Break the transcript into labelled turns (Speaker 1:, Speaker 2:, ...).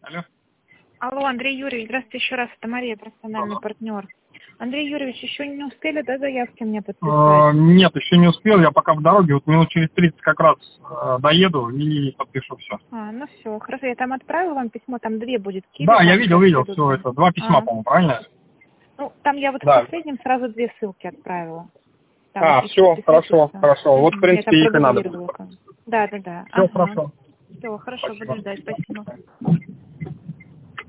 Speaker 1: Алло.
Speaker 2: Алло, Андрей Юрьевич, здравствуйте еще раз, это Мария, профессиональный партнер. Андрей Юрьевич, еще не успели, да, заявки мне подписать?
Speaker 1: Нет, еще не успел, я пока в дороге, вот минут через 30 как раз доеду и подпишу все.
Speaker 2: Ну все, хорошо, я там отправила вам письмо, там 2 будет Киви.
Speaker 1: Да, я видел все это, 2 письма, по-моему, правильно?
Speaker 2: Ну, там я вот
Speaker 1: Да.
Speaker 2: в последнем сразу 2 ссылки отправила. Там
Speaker 1: Все, хорошо, хорошо, вот в принципе их и надо.
Speaker 2: Да.
Speaker 1: Все хорошо.
Speaker 2: Все, хорошо,
Speaker 1: Спасибо.
Speaker 2: буду ждать, спасибо.